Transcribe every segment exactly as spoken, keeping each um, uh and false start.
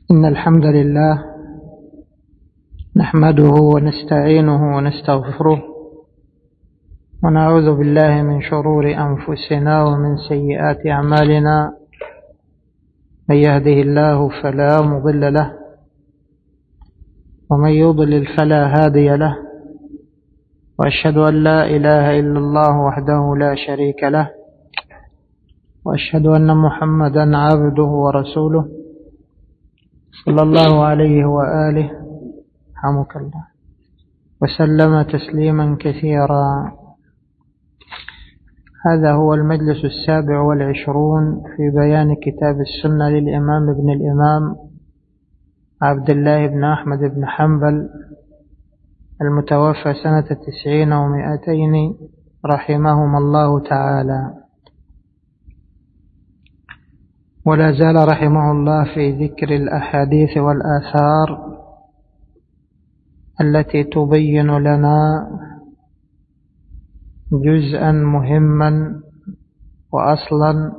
إن الحمد لله نحمده ونستعينه ونستغفره ونعوذ بالله من شرور أنفسنا ومن سيئات أعمالنا. من يهده الله فلا مضل له ومن يضلل فلا هادي له، وأشهد أن لا إله إلا الله وحده لا شريك له، وأشهد أن محمدا عبده ورسوله صلى الله عليه وآله حمك الله وسلم تسليما كثيرا. هذا هو المجلس السابع والعشرون في بيان كتاب السنة للإمام ابن الإمام عبد الله بن أحمد بن حنبل المتوفى سنة تسعين ومائتين رحمهما الله تعالى. ولا زال رحمه الله في ذكر الأحاديث والآثار التي تبين لنا جزءا مهما وأصلا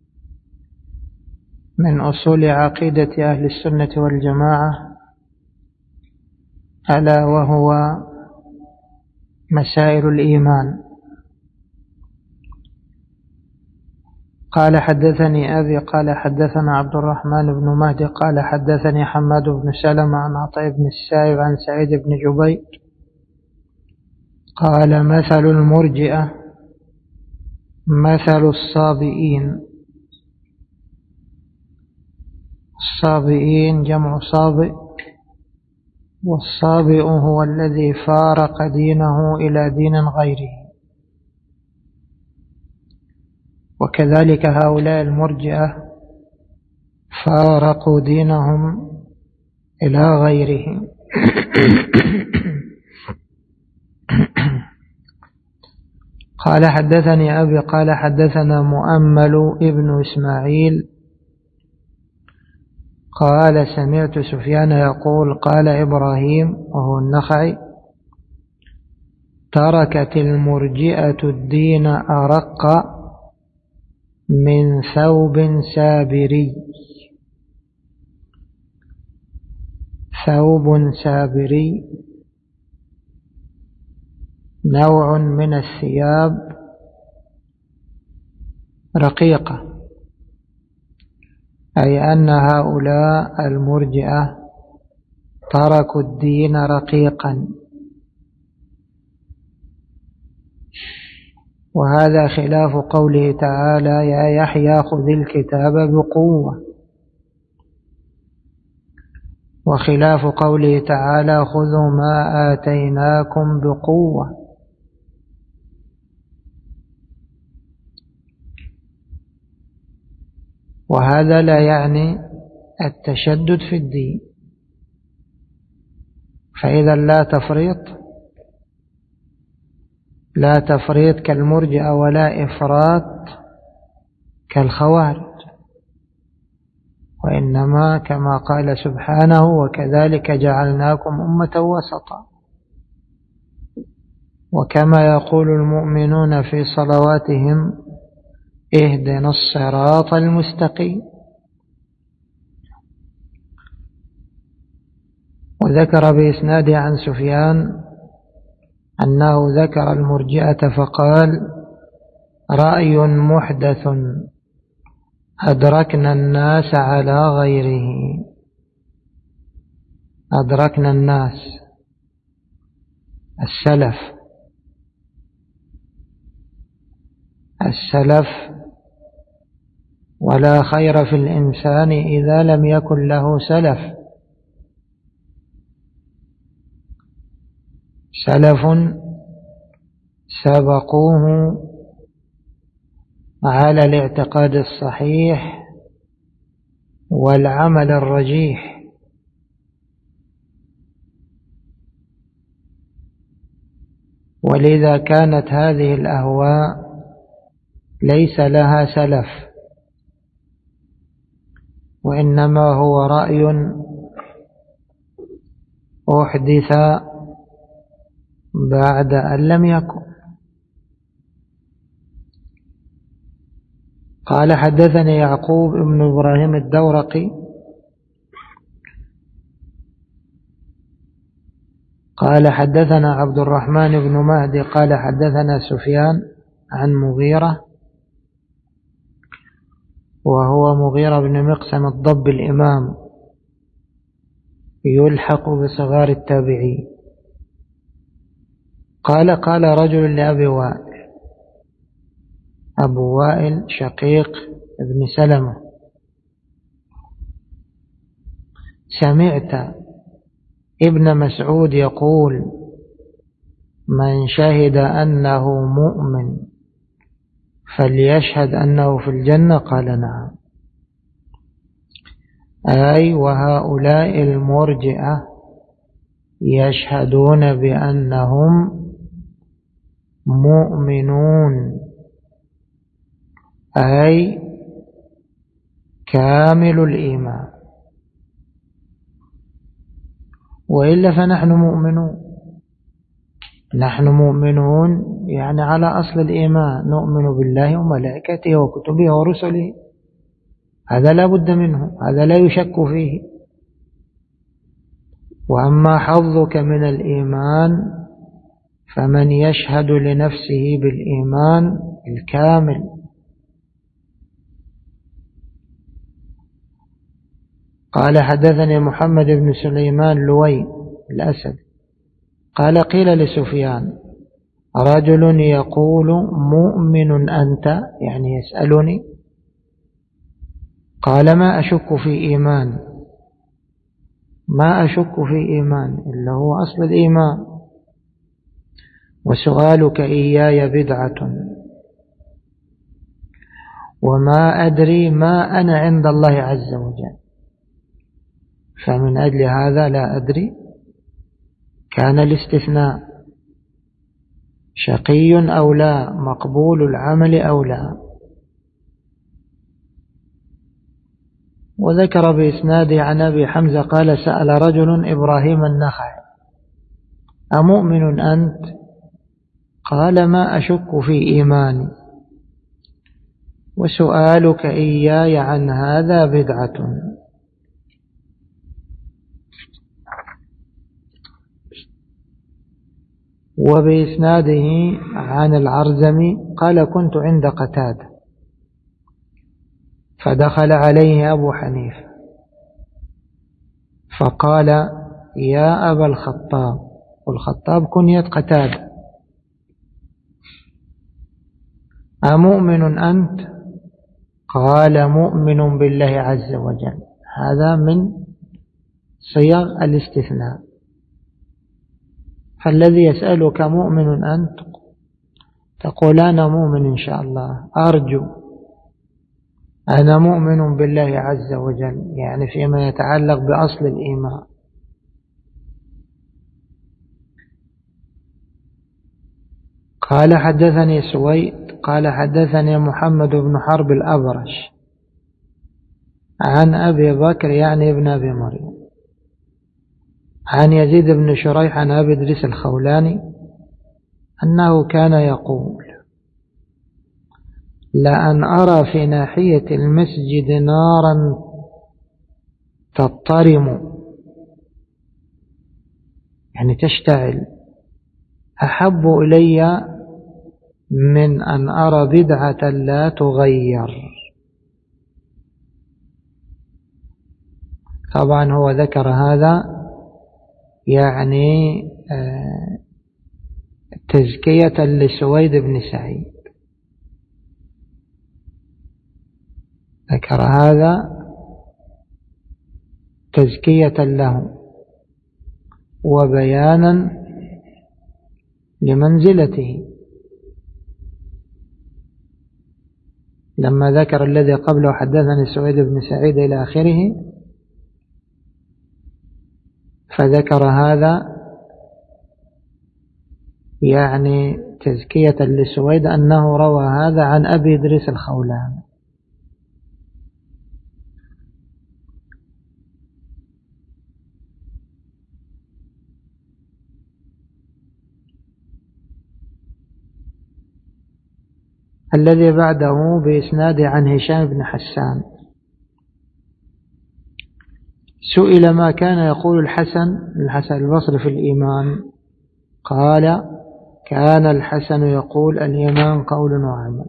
من أصول عقيدة أهل السنة والجماعة، ألا وهو مسائل الإيمان. قال حدثني أبي قال حدثنا عبد الرحمن بن مهدي قال حدثني حماد بن سلمة عن عطاء بن السائب عن سعيد بن جبير قال مثل المرجئة مثل الصابئين. الصابئين جمع صابئ، والصابئ هو الذي فارق دينه إلى دين غيره، وكذلك هؤلاء المرجئة فارقوا دينهم إلى غيره. قال حدثني أبي قال حدثنا مؤمل ابن إسماعيل قال سمعت سفيان يقول قال إبراهيم وهو النخعي تركت المرجئة الدين أرق من ثوب سابري. ثوب سابري نوع من الثياب رقيقة، أي أن هؤلاء المرجئة تركوا الدين رقيقا، وهذا خلاف قوله تعالى يا يحيى خذ الكتاب بقوة، وخلاف قوله تعالى خذوا ما آتيناكم بقوة. وهذا لا يعني التشدد في الدين، فإذا لا تفريط لا تفريط كالمرجئة ولا إفراط كالخوارج، وإنما كما قال سبحانه وكذلك جعلناكم أمة وسطا، وكما يقول المؤمنون في صلواتهم اهدنا الصراط المستقيم. وذكر بإسناده عن سفيان أنه ذكر المرجئة فقال رأي محدث أدركنا الناس على غيره. أدركنا الناس السلف السلف ولا خير في الإنسان إذا لم يكن له سلف. سلف سبقوه على الاعتقاد الصحيح والعمل الرجيح، ولذا كانت هذه الأهواء ليس لها سلف، وإنما هو رأي أحدث بعد أن لم يكن. قال حدثني يعقوب بن إبراهيم الدورقي قال حدثنا عبد الرحمن بن مهدي قال حدثنا سفيان عن مغيرة وهو مغيرة بن مقسم الضب الإمام يلحق بصغار التابعين. قال قال رجل لأبي وائل، أبو وائل شقيق ابن سلمة، سمعت ابن مسعود يقول من شهد أنه مؤمن فليشهد أنه في الجنة؟ قال نعم. أي وهؤلاء المرجئة يشهدون بأنهم مؤمنون، أي كامل الإيمان، وإلا فنحن مؤمنون. نحن مؤمنون يعني على أصل الإيمان، نؤمن بالله وملائكته وكتبه ورسله، هذا لا بد منه، هذا لا يشك فيه. وأما حظك من الإيمان فمن يشهد لنفسه بالإيمان الكامل. قال حدثني محمد بن سليمان لوي الأسد قال قيل لسفيان رجل يقول مؤمن أنت، يعني يسألني، قال ما أشك في إيمان، ما أشك في إيمان إلا هو أصل الإيمان، وسؤالك إياي بدعة وما أدري ما أنا عند الله عز وجل، فمن أجل هذا لا أدري. كان الاستثناء شقي أو لا، مقبول العمل أو لا. وذكر بإسناده عن أبي حمزة قال سأل رجل إبراهيم النخعي أمؤمن أنت؟ قال ما أشك في إيماني وسؤالك إياي عن هذا بدعة. وبإسناده عن العرزمي قال كنت عند قتادة فدخل عليه أبو حنيفة فقال يا أبا الخطاب، والخطاب كنية قتادة، أمؤمن أنت؟ قال مؤمن بالله عز وجل. هذا من صيغ الاستثناء. فالذي يسألك مؤمن أنت تقول أنا مؤمن إن شاء الله، أرجو، أنا مؤمن بالله عز وجل، يعني فيما يتعلق بأصل الإيمان. قال حدثني سويد قال حدثني محمد بن حرب الأبرش عن أبي بكر يعني ابن أبي مريم عن يزيد بن شريح عن أبي إدريس الخولاني أنه كان يقول لأن أرى في ناحية المسجد نارا تضطرم، يعني تشتعل، أحب إلي من أن أرى بدعة لا تغير. طبعا هو ذكر هذا يعني تزكية لسويد بن سعيد، ذكر هذا تزكية له وبيانا لمنزلته. لما ذكر الذي قبله حدثني سويد بن سعيد إلى آخره فذكر هذا يعني تزكية لسويد أنه روى هذا عن أبي إدريس الخولاني. الذي بعده بإسناد عن هشام بن حسان سئل ما كان يقول الحسن الحسن البصري في الإيمان، قال كان الحسن يقول الإيمان قول وعمل.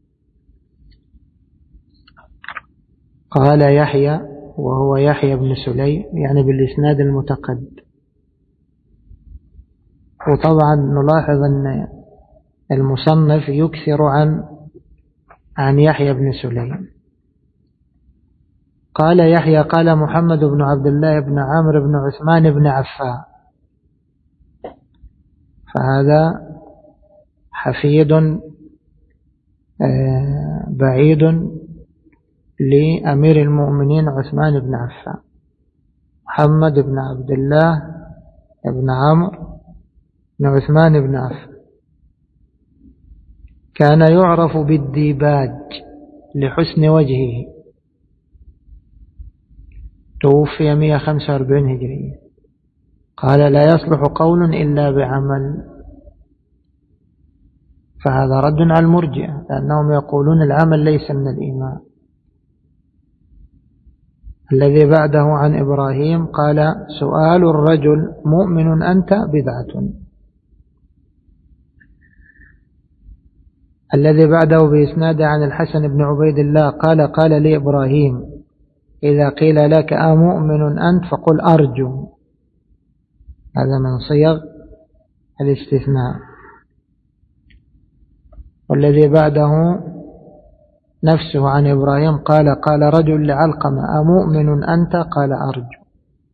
قال يحيى وهو يحيى بن سليم يعني بالإسناد المتقدم. وطبعا نلاحظ أن المصنف يكثر عن عن يحيى بن سليم. قال يحيى قال محمد بن عبد الله بن عمرو بن عثمان بن عفان، فهذا حفيد بعيد لأمير المؤمنين عثمان بن عفان، محمد بن عبد الله بن عمرو بن عثمان بن عفان. كان يعرف بالديباج لحسن وجهه، توفي مئة وخمسة وأربعين هجرية. قال لا يصلح قول إلا بعمل، فهذا رد على المرجئة لأنهم يقولون العمل ليس من الإيمان. الذي بعده عن إبراهيم قال سؤال الرجل مؤمن أنت بدعة. الذي بعده بإسناد عن الحسن بن عبيد الله قال قال لي إبراهيم إذا قيل لك أمؤمن أنت فقل أرجو، هذا من صيغ الاستثناء. والذي بعده نفسه عن إبراهيم قال قال رجل لعلقمة أمؤمن أنت قال أرجو.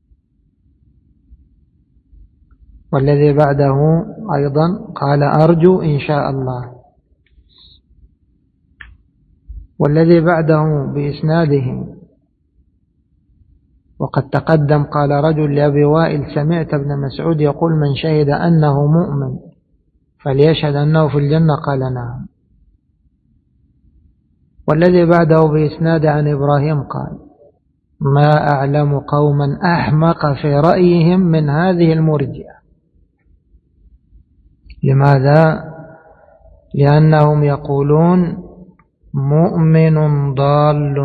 والذي بعده أيضا قال أرجو إن شاء الله. والذي بعده بإسناده وقد تقدم قال رجل لأبي وائل سمعت ابن مسعود يقول من شهد أنه مؤمن فليشهد أنه في الجنة قال نعم. والذي بعده بإسناد عن إبراهيم قال ما أعلم قوما أحمق في رأيهم من هذه المرجئة. لماذا؟ لأنهم يقولون مؤمن ضال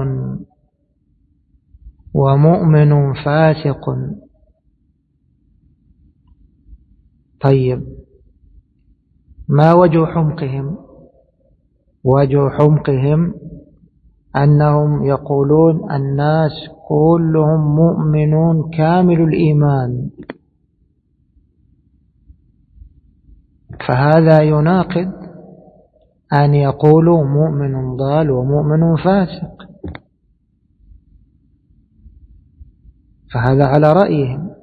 ومؤمن فاسق. طيب ما وجه حمقهم؟ وجه حمقهم أنهم يقولون الناس كلهم مؤمنون كامل الإيمان، فهذا يناقض أن يقولوا مؤمن ضال ومؤمن فاسق، فهذا على رأيهم.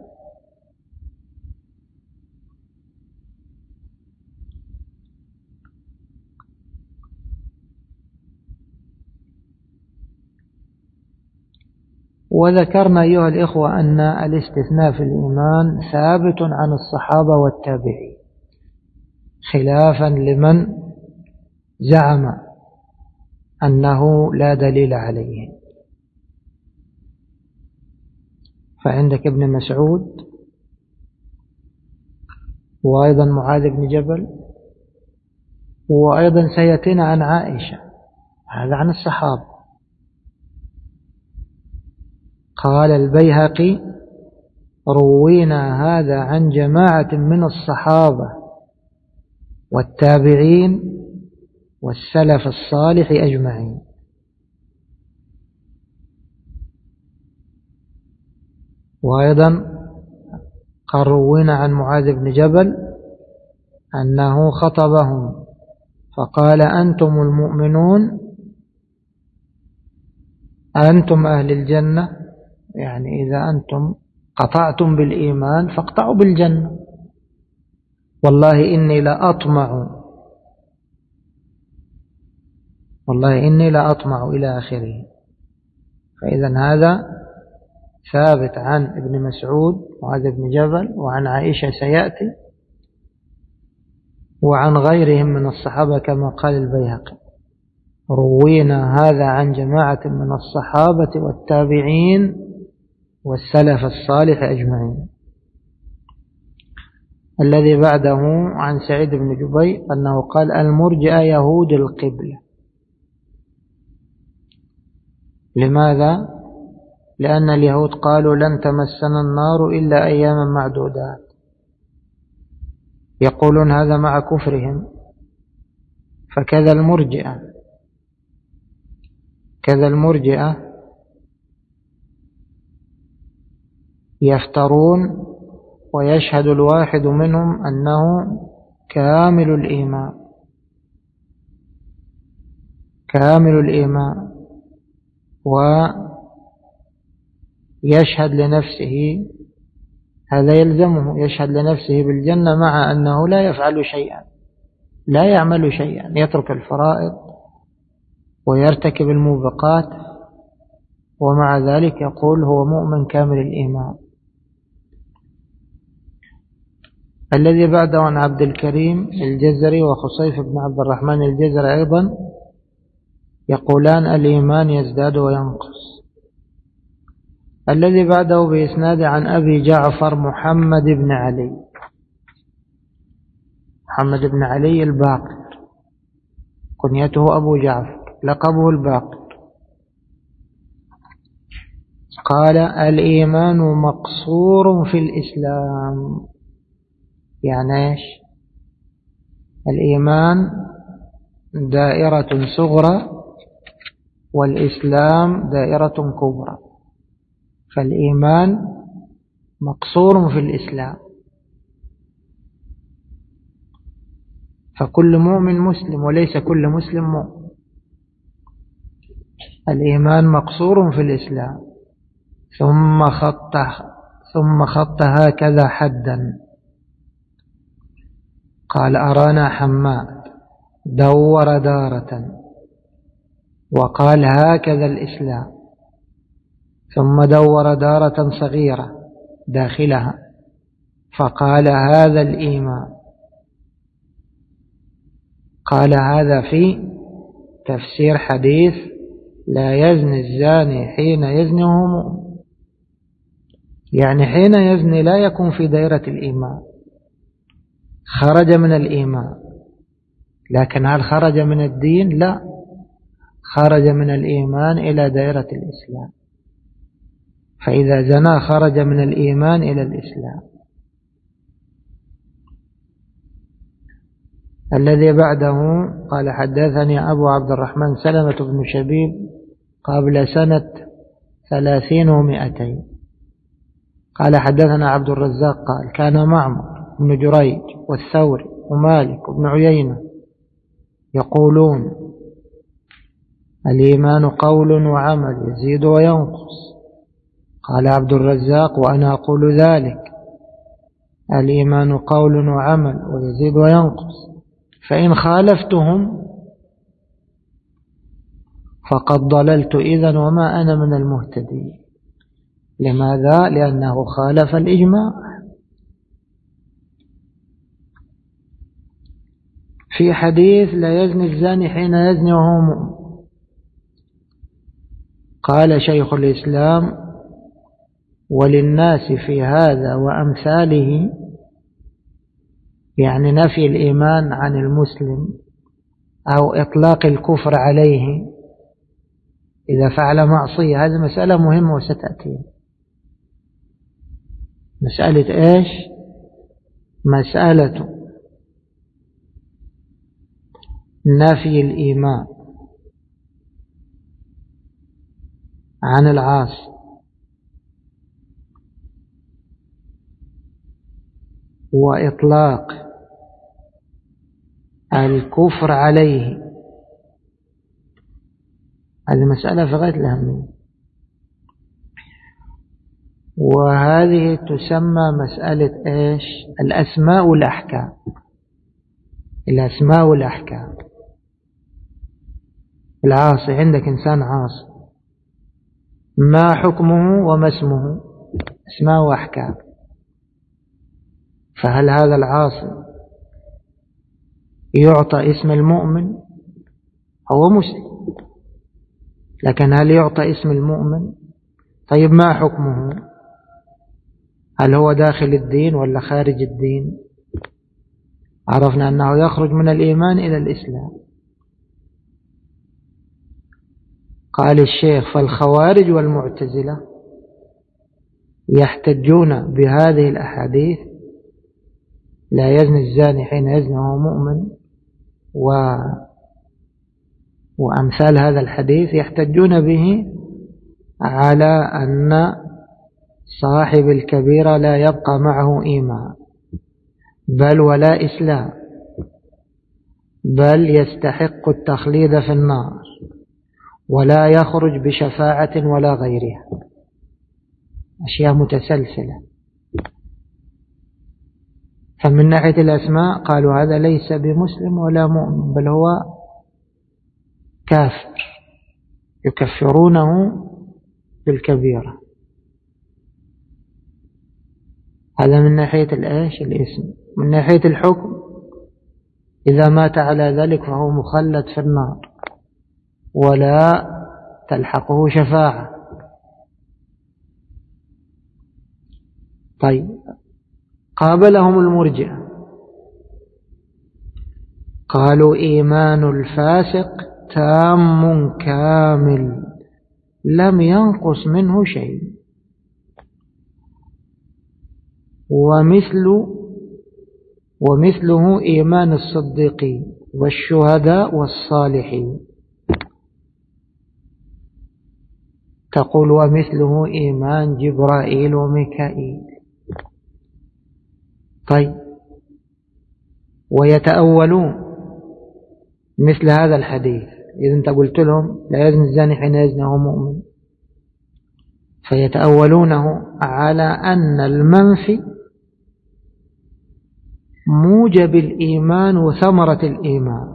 وذكرنا أيها الإخوة أن الاستثناء في الإيمان ثابت عن الصحابة والتابعين، خلافا لمن زعم أنه لا دليل عليه. فعندك ابن مسعود وأيضا معاذ بن جبل، وأيضا سيأتينا عن عائشة، هذا عن الصحابة. قال البيهقي روينا هذا عن جماعة من الصحابة والتابعين والسلف الصالح أجمعين. وأيضا قال روينا عن معاذ بن جبل أنه خطبهم فقال أنتم المؤمنون أنتم أهل الجنة، يعني إذا أنتم قطعتم بالإيمان فاقطعوا بالجنة، والله إني لا أطمع والله إني لا أطمع إلى آخره. فإذا هذا ثابت عن ابن مسعود معاذ بن جبل وعن عائشة سيأتي وعن غيرهم من الصحابة كما قال البيهقي روينا هذا عن جماعة من الصحابة والتابعين والسلف الصالح أجمعين. الذي بعده عن سعيد بن جبير أنه قال المرجئة يهود القبلة. لماذا؟ لأن اليهود قالوا لن تمسنا النار إلا أياما معدودات، يقولون هذا مع كفرهم. فكذا المرجئة كذا المرجئة يفترون ويشهد الواحد منهم أنه كامل الإيمان كامل الإيمان ويشهد لنفسه، هذا يلزمه، يشهد لنفسه بالجنة مع أنه لا يفعل شيئا، لا يعمل شيئا، يترك الفرائض ويرتكب الموبقات، ومع ذلك يقول هو مؤمن كامل الإيمان. الذي بعده عن عبد الكريم الجزري وخصيف بن عبد الرحمن الجزري أيضا يقولان الإيمان يزداد وينقص. الذي بعده بإسناد عن أبي جعفر محمد بن علي محمد بن علي الباقر، كنيته أبو جعفر، لقبه الباقر، قال الإيمان مقصور في الإسلام. يعني إيش؟ الإيمان دائرة صغرى والإسلام دائرة كبرى، فالإيمان مقصور في الإسلام، فكل مؤمن مسلم وليس كل مسلم مؤمن. الإيمان مقصور في الإسلام. ثم خط ثم خط هكذا حدا، قال أرانا حماد دور دارة وقال هكذا الإسلام، ثم دور دارة صغيرة داخلها فقال هذا الإيمان. قال هذا في تفسير حديث لا يزني الزاني حين يزني وهو مؤمن، يعني حين يزني لا يكون في دائرة الإيمان، خرج من الإيمان. لكن هل خرج من الدين؟ لا، خرج من الإيمان إلى دائرة الإسلام. فإذا زنا خرج من الإيمان إلى الإسلام. الذي بعده قال حدثني أبو عبد الرحمن سلمة بن شبيب قبل سنة ثلاثين ومئتين قال حدثنا عبد الرزاق قال كان معمر بن جريج والثوري ومالك بن عيينة يقولون الإيمان قول وعمل يزيد وينقص. قال عبد الرزاق وأنا أقول ذلك، الإيمان قول وعمل ويزيد وينقص، فإن خالفتهم فقد ضللت إذن وما أنا من المهتدين. لماذا؟ لأنه خالف الإجماع. في حديث لا يزني الزاني حين يزني وهو مؤمن، قال شيخ الإسلام وللناس في هذا وأمثاله، يعني نفي الإيمان عن المسلم أو إطلاق الكفر عليه إذا فعل معصية. هذه مسألة مهمة وستأتي. مسألة إيش؟ مسألة نفي الإيمان عن العاصي وإطلاق الكفر عليه، هذه مسألة في غاية الأهمية، وهذه تسمى مسألة إيش؟ الأسماء والأحكام. الأسماء والأحكام. العاصي، عندك إنسان عاصي، ما حكمه وما اسمه؟ اسماء وأحكام. فهل هذا العاصي يعطى اسم المؤمن؟ هو مسلم، لكن هل يعطى اسم المؤمن؟ طيب ما حكمه؟ هل هو داخل الدين ولا خارج الدين؟ عرفنا أنه يخرج من الإيمان إلى الإسلام. قال الشيخ فالخوارج والمعتزلة يحتجون بهذه الأحاديث لا يزني الزاني حين يزني وهو مؤمن و وأمثال هذا الحديث، يحتجون به على أن صاحب الكبيرة لا يبقى معه إيمان بل ولا إسلام، بل يستحق التخليد في النار ولا يخرج بشفاعة ولا غيرها. أشياء متسلسلة. فمن ناحية الأسماء قالوا هذا ليس بمسلم ولا مؤمن بل هو كافر، يكفرونه بالكبيرة. هذا من ناحية الإيش الاسم. من ناحية الحكم إذا مات على ذلك فهو مخلد في النار ولا تلحقه شفاعة. طيب، قابلهم المرجئة قالوا إيمان الفاسق تام كامل لم ينقص منه شيء، ومثل ومثله إيمان الصديقين والشهداء والصالحين. تقول ومثله إيمان جبرائيل وميكائيل. طيب، ويتأولون مثل هذا الحديث. إذا أنت قلت لهم لا يزني الزاني حين يزني وهو مؤمن، فيتأولونه على أن المنفي موجب الإيمان وثمرة الإيمان.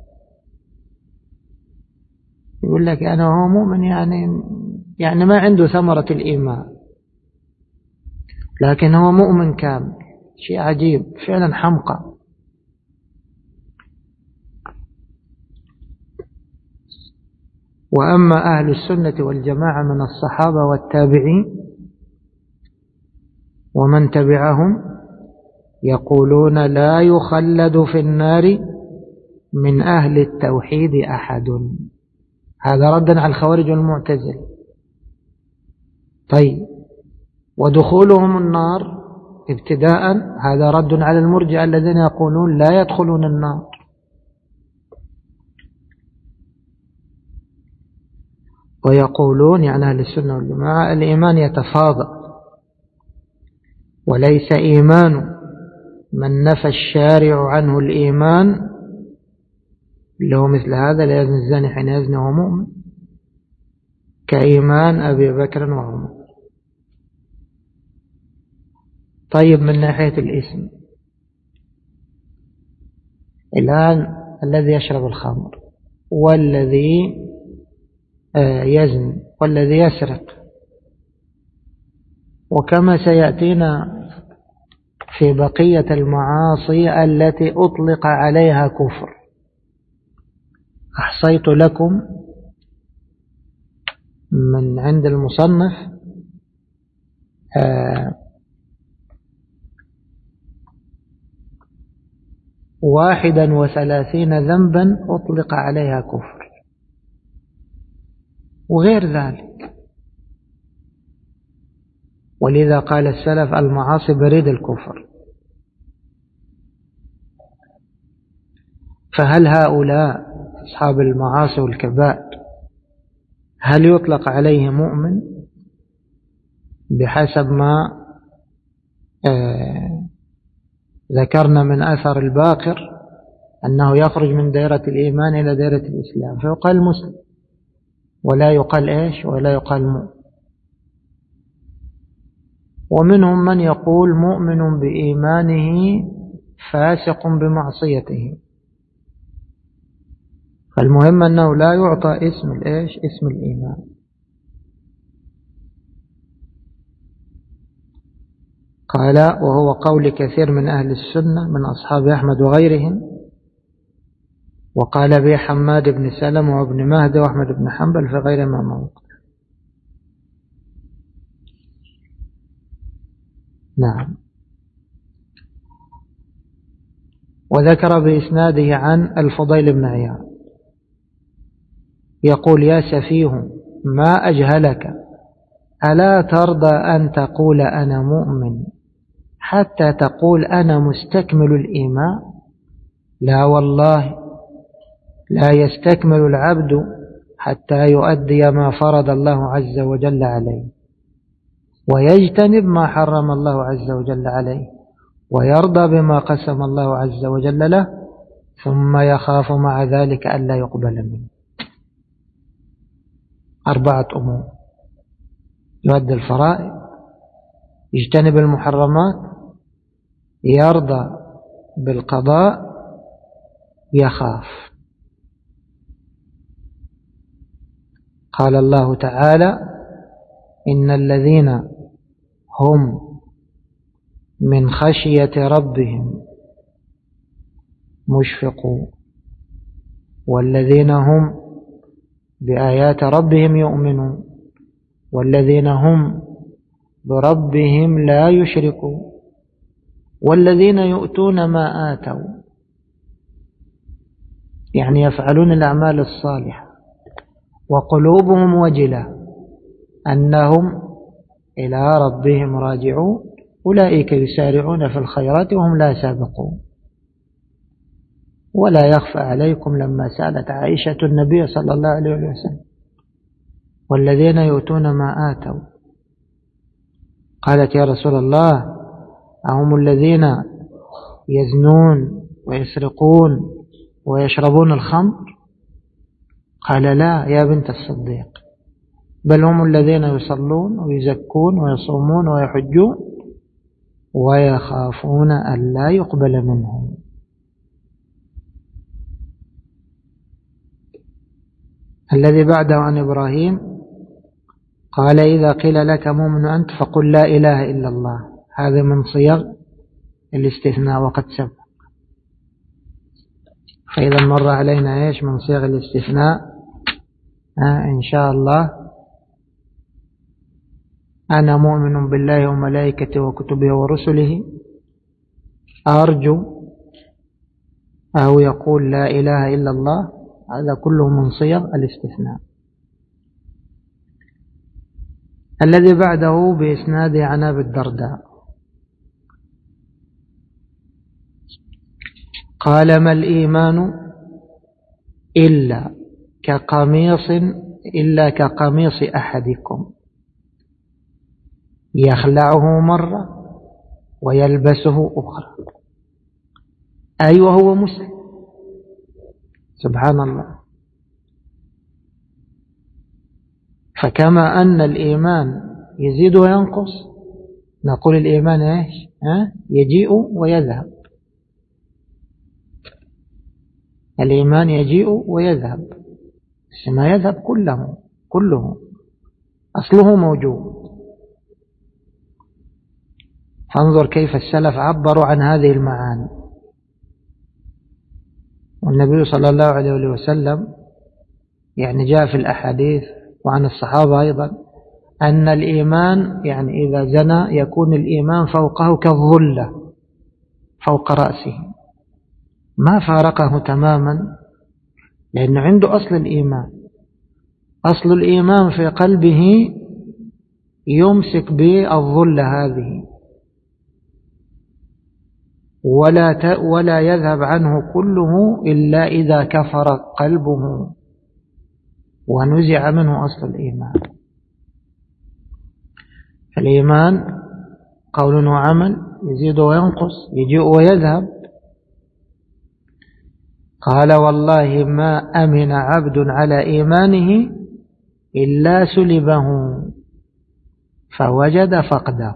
يقول لك أنا هو مؤمن يعني يعني ما عنده ثمرة الإيمان، لكن هو مؤمن كامل. شيء عجيب فعلا، حمقى. وأما أهل السنة والجماعة من الصحابة والتابعين ومن تبعهم يقولون لا يخلد في النار من أهل التوحيد أحد. هذا ردا على الخوارج والمعتزلة. طيب، ودخولهم النار ابتداء هذا رد على المرجئة الذين يقولون لا يدخلون النار. ويقولون يعني أهل السنة والجماعة الإيمان يتفاضل، وليس إيمان من نفى الشارع عنه الإيمان اللي هو مثل هذا لا يزني الزاني حين يزني وهو مؤمن كإيمان أبي بكر وعمر. طيب، من ناحية الاسم الآن الذي يشرب الخمر والذي يزني والذي يسرق، وكما سيأتينا في بقية المعاصي التي أطلق عليها كفر، أحصيت لكم من عند المصنف آه واحدا وثلاثين ذنبا أطلق عليها كفر وغير ذلك. ولذا قال السلف المعاصي بريد الكفر. فهل هؤلاء أصحاب المعاصي والكبائر هل يطلق عليه مؤمن بحسب ما آه ذكرنا من أثر الباقر أنه يخرج من دائرة الإيمان إلى دائرة الإسلام فيقال مسلم ولا يقال إيش ولا يقال مؤمن. ومنهم من يقول مؤمن بإيمانه فاسق بمعصيته. فالمهم أنه لا يعطى اسم الإيش اسم الإيمان. قال وهو قول كثير من أهل السنة من أصحاب أحمد وغيرهم، وقال به حماد بن سلم وابن مهدي وأحمد بن حنبل في غير ما موقع. نعم. وذكر بإسناده عن الفضيل بن عياض يقول يا سفيه ما أجهلك ألا ترضى أن تقول أنا مؤمن حتى تقول أنا مستكمل الإيمان؟ لا والله، لا يستكمل العبد حتى يؤدي ما فرض الله عز وجل عليه، ويجتنب ما حرم الله عز وجل عليه، ويرضى بما قسم الله عز وجل له، ثم يخاف مع ذلك ألا يقبل منه. أربعة أمور: يؤدي الفرائض، يجتنب المحرمات، يرضى بالقضاء، يخاف. قال الله تعالى: إن الذين هم من خشية ربهم مشفقون والذين هم بآيات ربهم يؤمنون والذين هم بربهم لا يشركون والذين يؤتون ما آتوا، يعني يفعلون الأعمال الصالحة وقلوبهم وجلة أنهم إلى ربهم راجعون، أولئك يسارعون في الخيرات وهم لا سابقون. ولا يخفى عليكم لما سألت عائشة النبي صلى الله عليه وسلم: والذين يؤتون ما آتوا، قالت: يا رسول الله، أهم الذين يزنون ويسرقون ويشربون الخمر؟ قال: لا يا بنت الصديق، بل هم الذين يصلون ويزكون ويصومون ويحجون ويخافون أن لا يقبل منهم. الذي بعده عن إبراهيم قال: إذا قيل لك مؤمن أنت فقل لا إله إلا الله. هذا من صيغ الاستثناء وقد سبق. فإذا مر علينا إيش من صيغ الاستثناء؟ آه إن شاء الله: أنا مؤمن بالله وملائكته وكتبه ورسله، أرجو، أو يقول لا إله إلا الله. هذا كله من صيغ الاستثناء. الذي بعده بإسناد عن أبي الدرداء قال: ما الإيمان إلا كقميص إلا كقميص أحدكم يخلعه مرة ويلبسه أخرى، أي وهو مسلم. سبحان الله. فكما أن الإيمان يزيد وينقص، نقول الإيمان إيش؟ ها؟ يجيء ويذهب. الإيمان يجيء ويذهب، بس ما يذهب كله كله أصله موجود. فانظر كيف السلف عبروا عن هذه المعاني. والنبي صلى الله عليه وسلم يعني جاء في الأحاديث وعن الصحابة أيضا أن الإيمان يعني إذا زنى يكون الإيمان فوقه كالظلة فوق رأسه، ما فارقه تماما، لأنه عنده أصل الإيمان. أصل الإيمان في قلبه يمسك بالظلة هذه، ولا ولا يذهب عنه كله إلا إذا كفر قلبه ونزع منه أصل الإيمان. فالإيمان قول وعمل، يزيد وينقص، يجيء ويذهب. قال: والله ما أمن عبد على إيمانه إلا سلبه فوجد فقده.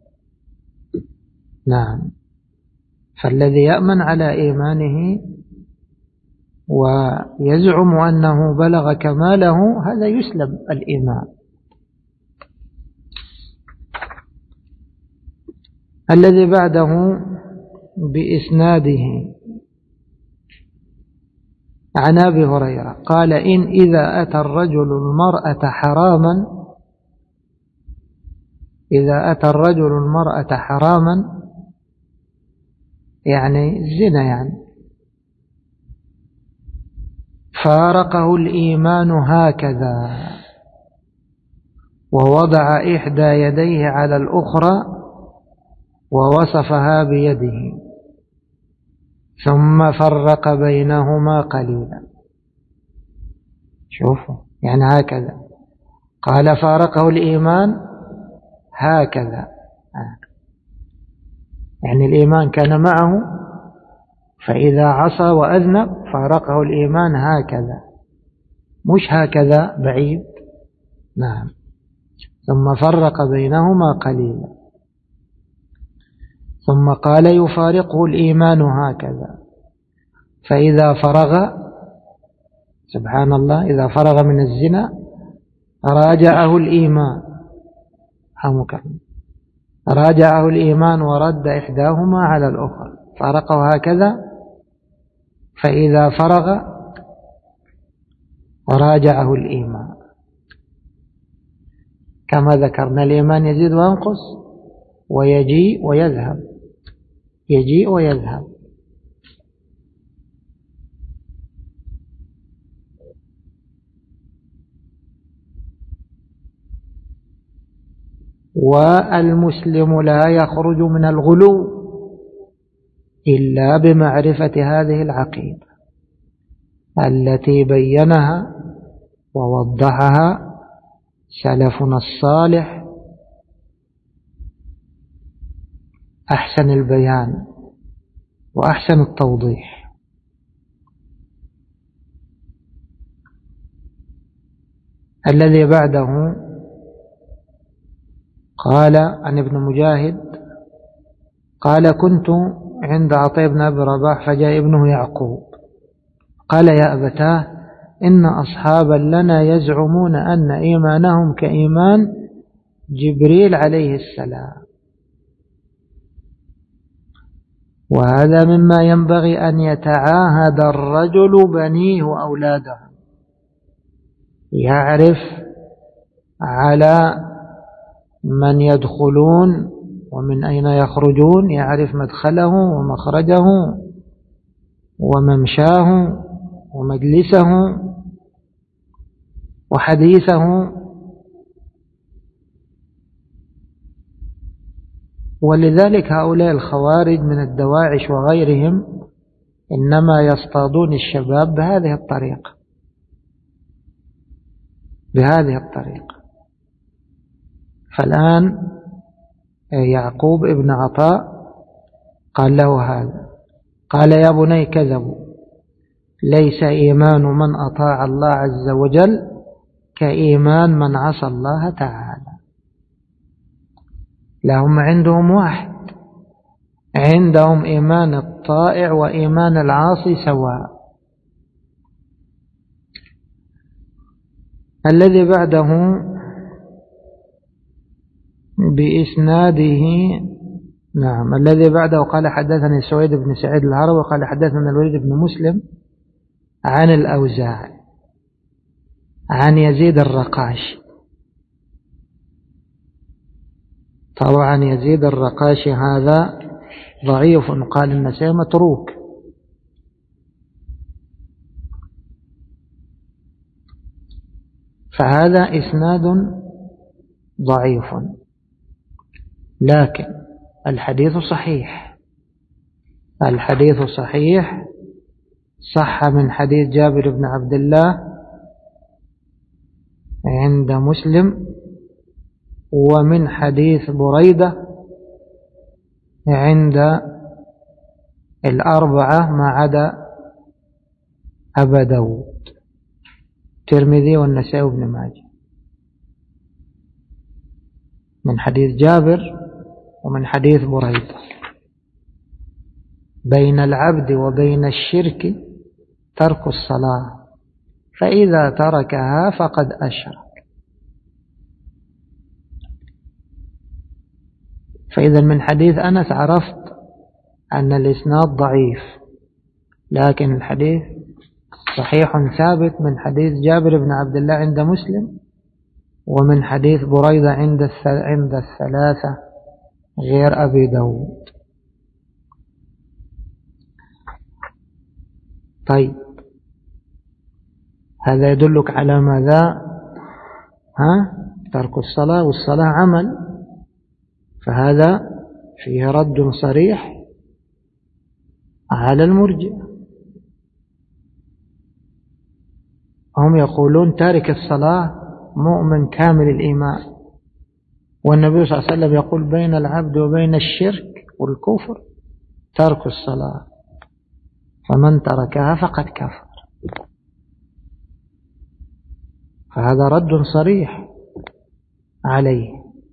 نعم. فالذي يأمن على إيمانه ويزعم أنه بلغ كماله هذا يسلب الإيمان. الذي بعده بإسناده عن أبي هريرة قال: إن إذا أتى الرجل المرأة حراما إذا أتى الرجل المرأة حراما يعني الزنا، يعني فارقه الإيمان هكذا ووضع إحدى يديه على الأخرى ووصفها بيده، ثم فرق بينهما قليلا. شوفوا، يعني هكذا قال فارقه الإيمان هكذا، يعني الإيمان كان معه، فإذا عصى وأذنب فارقه الإيمان هكذا، مش هكذا بعيد. نعم. ثم فرق بينهما قليلا، ثم قال يفارقه الإيمان هكذا، فإذا فرغ، سبحان الله، إذا فرغ من الزنا راجعه الإيمان، حمك راجعه الإيمان ورد إحداهما على الأخرى، فارقه هكذا، فإذا فرغ راجعه الإيمان. كما ذكرنا الإيمان يزيد وينقص ويجيء ويذهب، يجيء ويذهب. والمسلم لا يخرج من الغلو إلا بمعرفة هذه العقيدة التي بينها ووضحها سلفنا الصالح أحسن البيان وأحسن التوضيح. الذي بعده قال عن ابن مجاهد قال كنت عند عطية بن أبي رباح فجاء ابنه يعقوب قال يا أبتاه إن أصحابا لنا يزعمون أن إيمانهم كإيمان جبريل عليه السلام، وهذا مما ينبغي أن يتعاهد الرجل بنيه وأولاده، يعرف على من يدخلون ومن أين يخرجون، يعرف مدخله ومخرجه وممشاه ومجلسه وحديثه. ولذلك هؤلاء الخوارج من الدواعش وغيرهم إنما يصطادون الشباب بهذه الطريقة، بهذه الطريقة. فالآن يعقوب ابن عطاء قال له هذا، قال يا بني كذبوا، ليس إيمان من أطاع الله عز وجل كإيمان من عصى الله تعالى. لهم عندهم واحد، عندهم إيمان الطائع وإيمان العاصي سواء. الذي بعده بإسناده، نعم، الذي بعده قال حدثني سويد بن سعيد الهروي قال حدثنا الوليد بن مسلم عن الأوزاعي عن يزيد الرقاشي. طبعا يزيد الرقاشي هذا ضعيف، قال النسائي متروك. فهذا إسناد ضعيف، لكن الحديث صحيح، الحديث صحيح، صح من حديث جابر بن عبد الله عند مسلم، ومن حديث بريدة عند الأربعة ما عدا أبا داود، الترمذي والنسائي وابن ماجه، من حديث جابر ومن حديث بريدة. بين العبد وبين الشرك ترك الصلاة، فإذا تركها فقد أشرك. فإذا من حديث أنس عرفت أن الإسناد ضعيف، لكن الحديث صحيح ثابت من حديث جابر بن عبد الله عند مسلم، ومن حديث بريدة عند عند الثلاثة غير أبي داود. طيب، هذا يدلك على ماذا؟ ها؟ ترك الصلاة، والصلاة عمل، فهذا فيه رد صريح على المرجئة. هم يقولون تارك الصلاة مؤمن كامل الإيمان، والنبي صلى الله عليه وسلم يقول بين العبد وبين الشرك والكفر ترك الصلاة، فمن تركها فقد كفر. فهذا رد صريح عليه.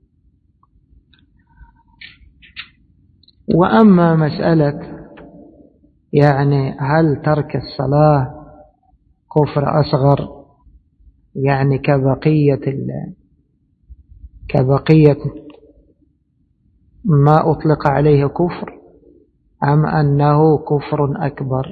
وأما مسألة يعني هل ترك الصلاة كفر أصغر، يعني كبقية كبقية ما أطلق عليه كفر، أم أنه كفر أكبر؟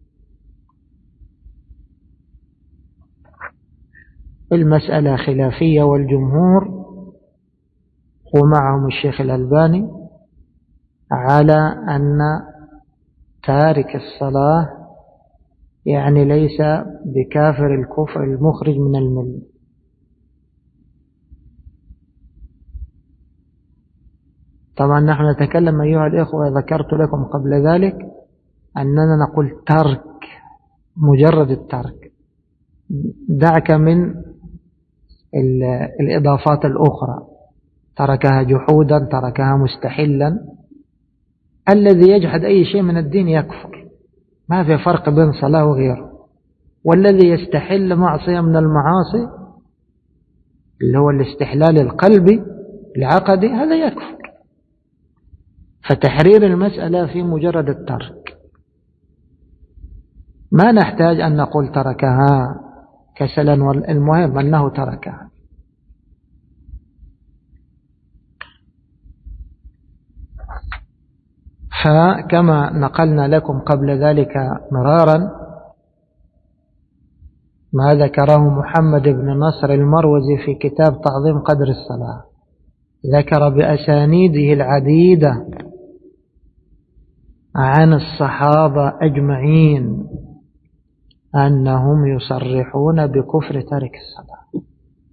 المسألة خلافية، والجمهور ومعهم الشيخ الألباني على أن تارك الصلاة يعني ليس بكافر الكفر المخرج من الملة. طبعا نحن نتكلم أيها الإخوة، ذكرت لكم قبل ذلك أننا نقول ترك، مجرد الترك، دعك من الإضافات الأخرى، تركها جحودا، تركها مستحلا. الذي يجحد أي شيء من الدين يكفر، ما في فرق بين صلاة وغيره. والذي يستحل معصية من المعاصي اللي هو الاستحلال القلبي العقدي هذا يكفر. فتحرير المسألة في مجرد الترك، ما نحتاج أن نقول تركها كسلا، والمهم أنه تركها. فكما نقلنا لكم قبل ذلك مرارا ما ذكره محمد بن نصر المروزي في كتاب تعظيم قدر الصلاة، ذكر بأسانيده العديدة عن الصحابة أجمعين أنهم يصرحون بكفر تارك الصلاة،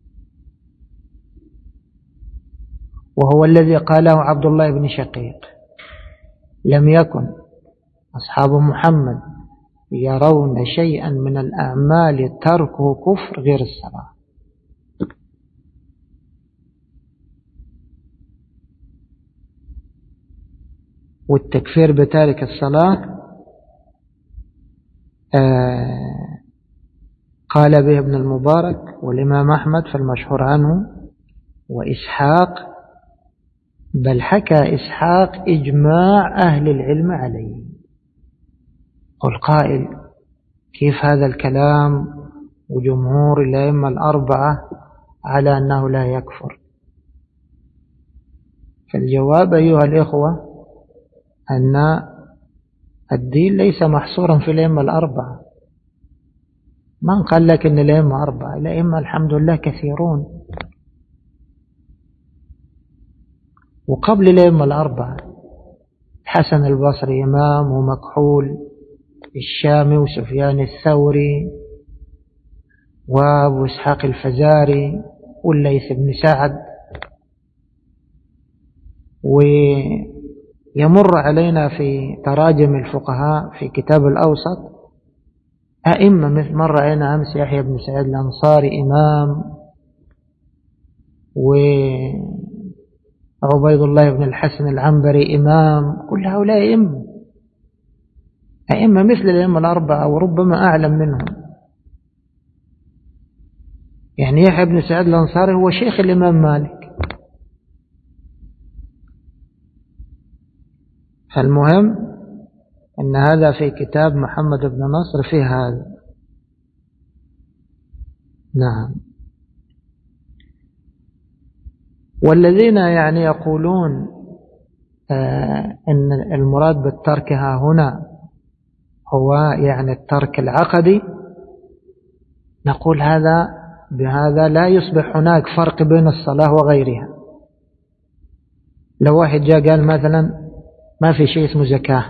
وهو الذي قاله عبد الله بن شقيق: لم يكن أصحاب محمد يرون شيئا من الأعمال تركه كفر غير الصلاة. والتكفير بتارك الصلاة آه قال به ابن المبارك والإمام أحمد في المشهور عنه وإسحاق، بل حكى إسحاق إجماع أهل العلم عليه. قل قائل: كيف هذا الكلام وجمهور الأئمة الأربعة على أنه لا يكفر؟ فالجواب أيها الإخوة أن الدين ليس محصورا في الأئمة الأربعة. من قال لك أن الأئمة أربعة؟ الأئمة الحمد لله كثيرون، وقبل الأئمة الأربعة حسن البصري إمام، ومكحول الشامي، وسفيان الثوري، وأبو إسحاق الفزاري، والليث بن سعد. ويمر علينا في تراجم الفقهاء في كتاب الأوسط أئمة مثل مر علينا أمس يحيى بن سعيد الأنصاري إمام، وعبيد الله بن الحسن العنبري إمام. كل هؤلاء أئمة أئمة مثل الأئمة الأربعة وربما أعلم منهم. يعني يحيى بن سعيد الأنصاري هو شيخ الإمام مالك. فالمهم أن هذا في كتاب محمد بن نصر في هذا. نعم. والذين يعني يقولون آه أن المراد بالترك ها هنا هو يعني الترك العقدي، نقول هذا بهذا لا يصبح هناك فرق بين الصلاة وغيرها. لو واحد جاء قال مثلا ما في شيء اسمه زكاة،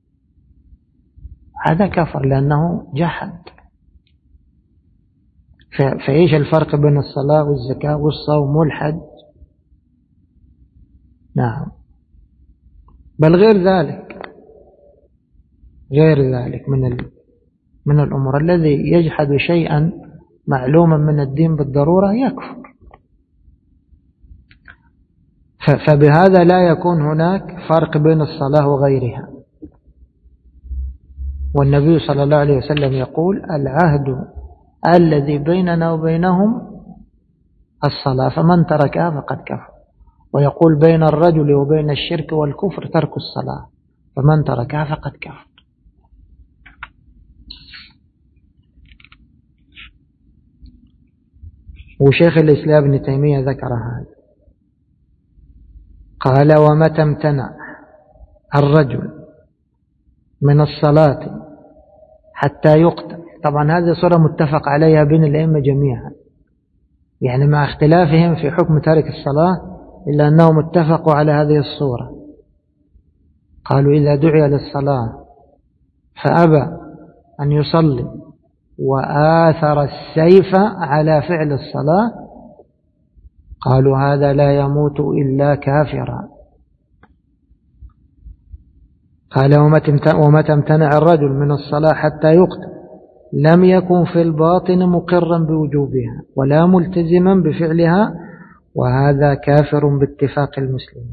هذا كفر لأنه جحد. فإيش الفرق بين الصلاة والزكاة والصوم والحج؟ نعم. بل غير ذلك، غير ذلك من من الأمور. الذي يجحد شيئا معلوما من الدين بالضرورة يكفر. فبهذا لا يكون هناك فرق بين الصلاة وغيرها. والنبي صلى الله عليه وسلم يقول: العهد الذي بيننا وبينهم الصلاة فمن تركها فقد كفر. ويقول: بين الرجل وبين الشرك والكفر ترك الصلاة فمن تركها فقد كفر. وشيخ الإسلام ابن تيمية ذكر هذا، قال: ومتى امتنع الرجل من الصلاة حتى يقتل. طبعا هذه صورة متفق عليها بين الأئمة جميعا، يعني مع اختلافهم في حكم تارك الصلاة إلا أنهم اتفقوا على هذه الصورة. قالوا: إذا دعي للصلاة فأبى أن يصلي وآثر السيف على فعل الصلاة، قالوا: هذا لا يموت إلا كافرا. قال: ومتى امتنع الرجل من الصلاة حتى يقتل لم يكن في الباطن مقرا بوجوبها ولا ملتزما بفعلها، وهذا كافر باتفاق المسلمين.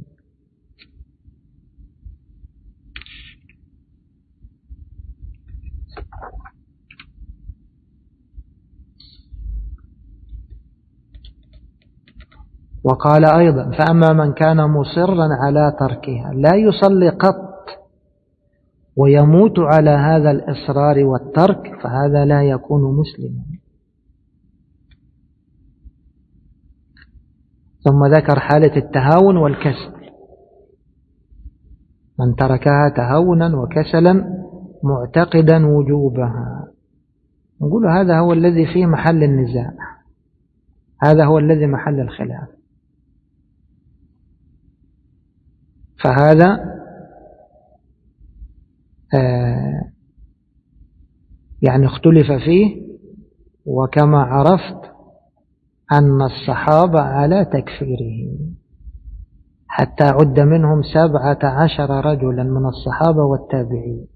وقال أيضا: فأما من كان مصرا على تركها لا يصلي قط ويموت على هذا الإصرار والترك فهذا لا يكون مسلما. ثم ذكر حالة التهاون والكسل، من تركها تهاونا وكسلا معتقدا وجوبها. نقول هذا هو الذي فيه محل النزاع، هذا هو الذي محل الخلاف. فهذا آه يعني اختلف فيه. وكما عرفت أن الصحابة على تكفيره حتى عد منهم سبعة عشر رجلا من الصحابة والتابعين.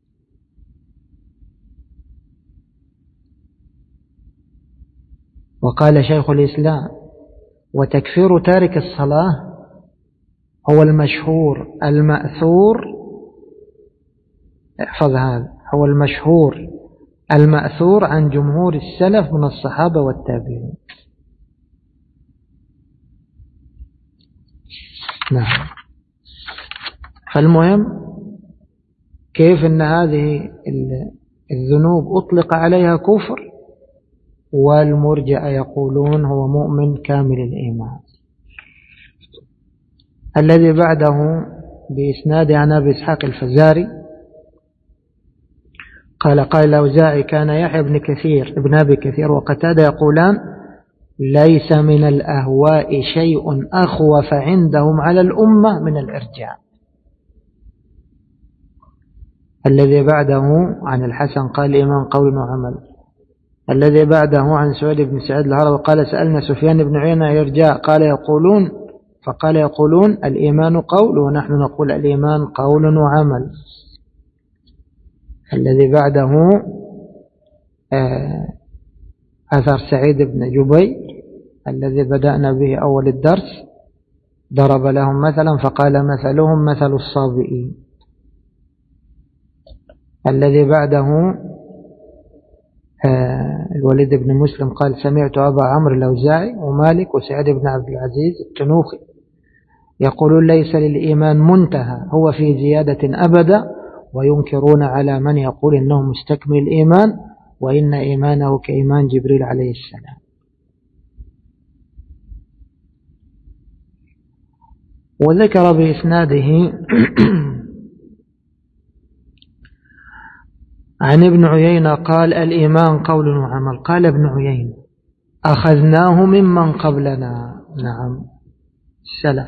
وقال شيخ الإسلام: وتكفير تارك الصلاة هو المشهور المأثور، احفظ هذا، هو المشهور المأثور عن جمهور السلف من الصحابة والتابعين. نعم. فالمهم كيف أن هذه الذنوب أطلق عليها كفر، والمرجئة يقولون هو مؤمن كامل الإيمان. الذي بعده بإسناد عن أبي إسحاق الفزاري قال: قال الأوزاعي: كان يحيى بن كثير ابن أبي كثير وقتادة يقولان: ليس من الأهواء شيء أخوف عندهم على الأمة من الإرجاء. الذي بعده عن الحسن قال: إيمان قول وعمل. الذي بعده عن سعيد بن سعيد الهروي قال: سألنا سفيان بن عيينة إرجاء، قال يقولون فقال يقولون الإيمان قول ونحن نقول الإيمان قول وعمل. الذي بعده أثر سعيد بن جبير الذي بدأنا به أول الدرس: ضرب لهم مثلا فقال مثلهم مثل الصابئين. الذي بعده الوليد بن مسلم قال: سمعت أبا عمرو الأوزاعي ومالك وسعيد بن عبد العزيز التنوخي يقولون: ليس للإيمان منتهى، هو في زيادة أبدا، وينكرون على من يقول إنه مستكمل الإيمان وإن إيمانه كإيمان جبريل عليه السلام. وذكر بإسناده عن ابن عيينة قال: الإيمان قول وعمل. قال ابن عيينة: أخذناه ممن قبلنا. نعم، السلف.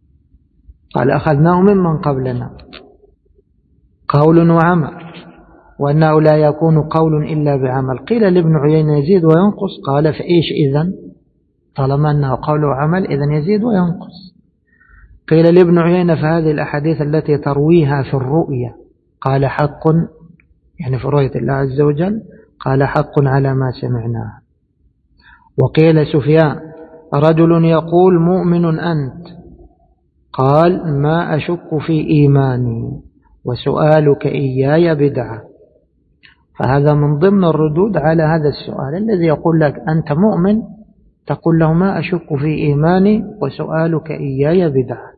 قال: أخذناه ممن قبلنا قول وعمل. وأنه لا يكون قول إلا بعمل. قيل لابن عيينة يزيد وينقص، قال فإيش إذن؟ طالما أنه قول وعمل إذن يزيد وينقص. قيل لابن عيينة فهذه الأحاديث التي ترويها في الرؤية، قال حق، يعني في رؤية الله عز وجل، قال حق على ما سمعناه. وقيل سفيان رجل يقول مؤمن أنت، قال ما أشك في إيماني وسؤالك إياي بدعة. فهذا من ضمن الردود على هذا السؤال. الذي يقول لك أنت مؤمن تقول له ما أشك في إيماني وسؤالك إياي بدعة،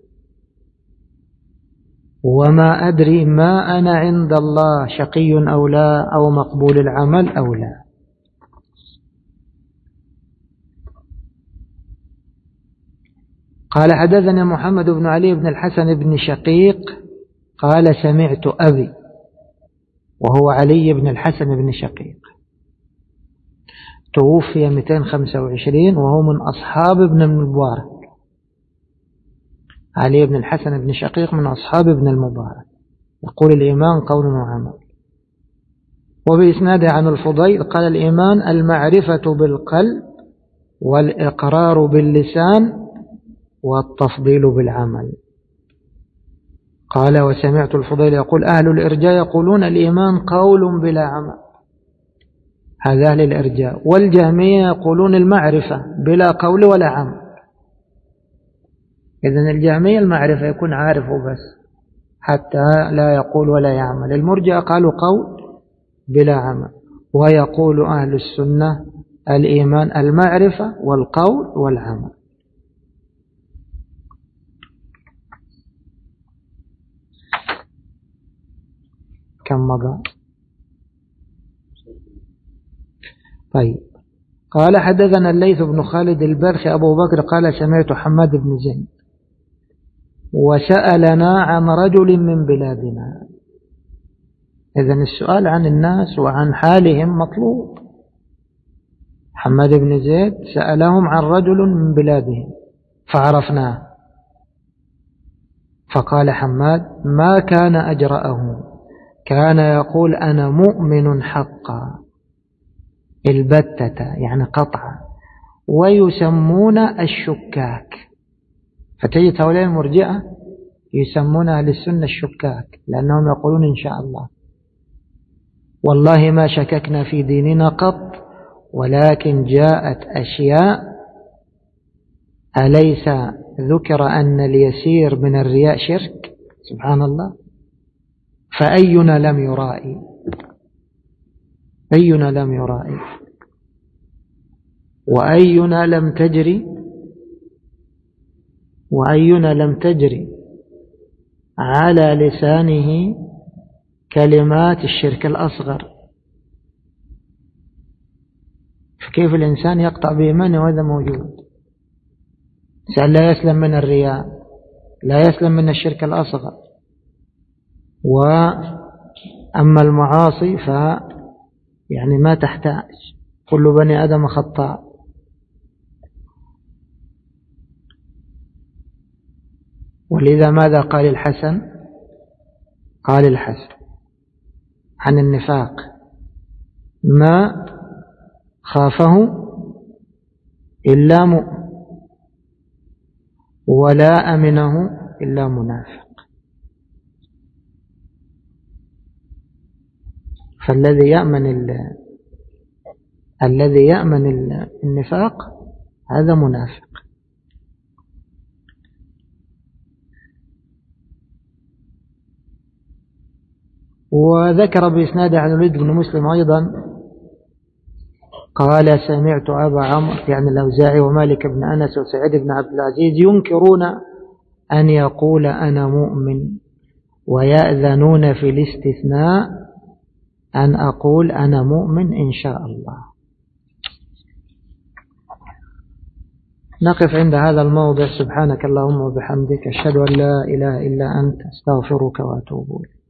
وما أدري ما أنا عند الله شقي أو لا، أو مقبول العمل أو لا. قال حدثنا محمد بن علي بن الحسن بن شقيق قال سمعت أبي، وهو علي بن الحسن بن شقيق، توفي مئتين وخمسة وعشرين وهو من أصحاب ابن المبارك. علي بن الحسن بن شقيق من أصحاب ابن المبارك. يقول الإيمان قول وعمل. وبإسناده عن الفضيل قال الإيمان المعرفة بالقلب والإقرار باللسان والتفضيل بالعمل. قال وسمعت الفضيل يقول أهل الإرجاء يقولون الإيمان قول بلا عمل، هذا أهل الإرجاء. والجهمية يقولون المعرفة بلا قول ولا عمل. إذن الجهمية المعرفة يكون عارف بس حتى لا يقول ولا يعمل. المرجئة قالوا قول بلا عمل. ويقول أهل السنة الإيمان المعرفة والقول والعمل. كم مضى؟ طيب. قال حدثنا الليث بن خالد البرخي أبو بكر قال سمعت حماد بن زيد وسألنا عن رجل من بلادنا. إذن السؤال عن الناس وعن حالهم مطلوب. حماد بن زيد سألهم عن رجل من بلادهم فعرفناه، فقال حماد ما كان أجرأه، كان يقول أنا مؤمن حقا البتة يعني قطعا، ويسمون الشكاك. فتجد هؤلاء المرجئة يسمون أهل السنة الشكاك، لأنهم يقولون إن شاء الله والله ما شككنا في ديننا قط، ولكن جاءت أشياء أليس ذكر أن اليسير من الرياء شرك؟ سبحان الله. فأينا لم يرائي، أينا لم يرائي، وأينا لم تجري، وأينا لم تجري على لسانه كلمات الشرك الأصغر. فكيف الإنسان يقطع بإيمانه وهذا موجود؟ سأل لا يسلم من الرياء، لا يسلم من الشرك الأصغر. وأما المعاصي ف يعني ما تحتاج، كل بني آدم خطاء. ولذا ماذا قال الحسن؟ قال الحسن عن النفاق ما خافه إلا مؤمن ولا أمنه إلا منافق. فالذي يأمن ال... الذي يأمن النفاق هذا منافق. وذكر بإسناد عن الوليد بن مسلم أيضا قال سمعت أبا عمرو يعني الأوزاعي ومالك بن أنس وسعيد بن عبد العزيز ينكرون أن يقول أنا مؤمن، ويأذنون في الاستثناء أن أقول أنا مؤمن إن شاء الله. نقف عند هذا الموضع. سبحانك اللهم وبحمدك أشهد أن لا إله إلا أنت أستغفرك وأتوب إليك.